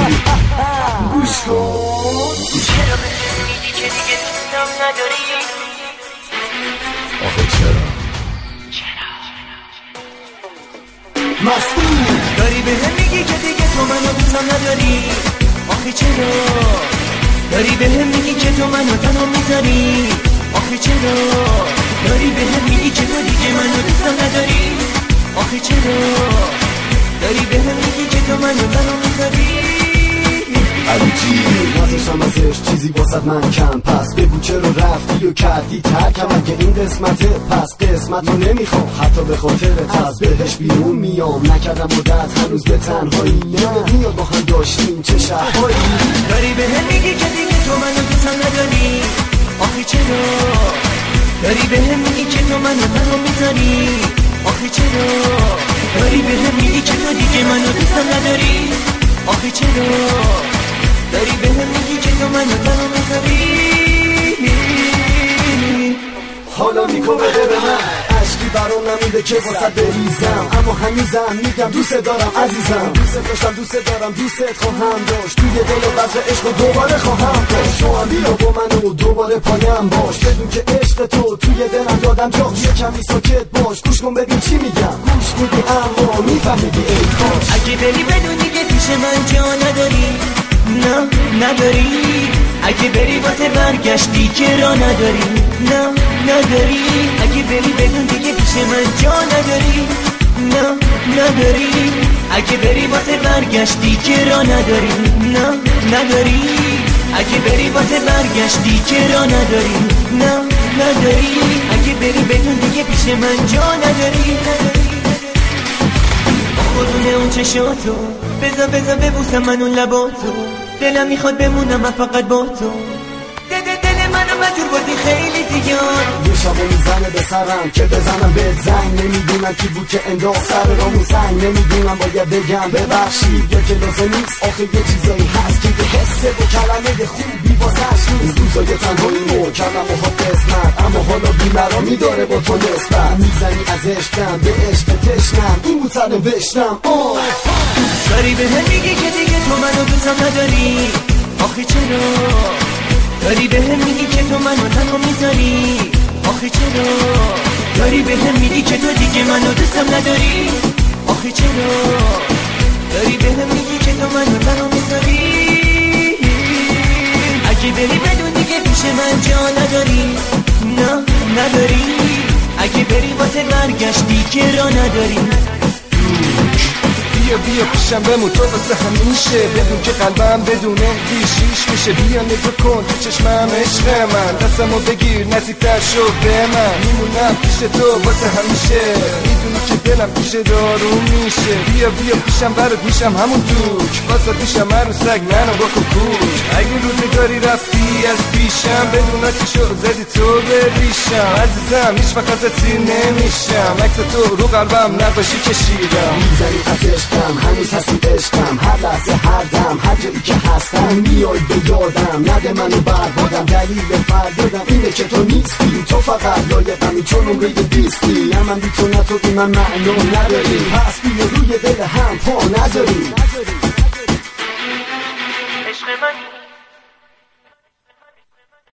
گوش کن. چرا به هم میگی که دیگه دوستم نداری؟ آخه چرا مسئول داری به هم میگی که دیگه تو منو دوستم نداری؟ آخه چرا داری به هم میگی که تو منو تنها میذاری؟ آخه چرا داری به هم میگی که تو دیگه منو دوستم نداری؟ آخه چرا داری به هم میگی که تو منو تنها میذاری؟ عروجی نازشم ازش چیزی واسد من کم، پس بگو چرا رفتی و کردی ترکم. اگه این قسمته پس قسمت رو نمیخوام، حتی به خاطرت از بهش بیرون میام. نکردم مدت هنوز به تنهایی، نمیاد با هم داشتیم چه شهرهایی. داری به هم میگی که دیگه تو منو دوستم نداری؟ آخه چرا داری به هم میگی که تو منو تنها میذاری؟ آخه چرا داری به هم میگی که تو دیگه منو دوستم نداری؟ آخه چرا داری به هم میگی که تو منو تنها میذاری؟ حالا میکنه به من عشقی برام نمیده که واسه بریزم، اما هنوزم میگم دوست دارم عزیزم. دوست داشتم دوست دارم دوست خواهم داشت، توی دل و بذر عشق و دوباره خواهم داشت. تو هم بیا با من و دوباره پایم باش، بدون که عشق تو توی دلم دادم جاش. یه کمی ساکت باش گوش کن ببین چی میگم، گوش میدی اما میفهمیدی ای کاش. اگه بری بدونی که پیش من جا نداری، نه نداری. اگه بری واسه برگشتی که را نداری، نه نداری. اگه بری بدون دیگه پیش من جا نداری، نه نداری. اگه بری واسه برگشتی که را نداری، نه نداری. اگه بری واسه برگشتی که را نداری، نه نداری. اگه بری بدون دیگه پیش من جا نداری. خودونه اون چشاتو بذار ببوسم من اون لباتو، دلم میخواد بمونم من فقط با تو. دل منو مجبور بودی خیلی دیگر. یه شبو میزنه به سرم که بزنم به زنگ، نمیدونم کی بود که انداخت سر رامون سنگ. نمیدونم باید بگم ببخشید یا که لازم نیست، آخه یه چیزایی هست که یه حسه و کلمه خوبی واسش نیست. روزای تنهایی مو کردم و ها قسمت، اما حالا بیمرامی داره با تو نسبت. میزنی از عشقم به عشق تشنم، این بود سرنوشتم. داری به هم میگی که دیگه تو منو دوستم نداری؟ آخه چرا داری به هم میگی که تو منو تنها میذاری؟ آخه چرا داری به هم میگی که تو دیگه منو دوستم نداری؟ آخه چرا داری به هم میگی که تو منو تنها میذاری؟ اگه بری بدون دیگه پیش من جا نداری، نه نداری. اگه بری واسه برگشتی که را نداری. بیا پیشم بمون تو واسه همیشه، بدون که قلبم بدونه بیشیش میشه. بیا نگاه کن تو چشمم عشق من، دستمو بگیر نزدیکتر شو به من. میمونم پیش تو واسه همیشه، میدونی که دلم پیش دارون میشه. بیا پیشم برات میشم همون دوک، واسه میشم عروسک منو با کوک. اگه روزگاری رفتی از پیشم، بدون آتیشو زدی تو به ریشم. عزیزم هیچ وقت ازت سیر نمیشم، عکس تو رو قلبم نقاشی کشیدم. میذاری از عشقم هنوز هستی عشقم، هر لحظه هر دم هر جایی که هستم میای به یادم. نده منو بربادم، دلیل فریادم اینه که تو نیستی. تو فقط لایقمی چون عمری 20، نه من بی تو نه تو بی من معنی نداری. پس بیا روی دل هم پا نذاری.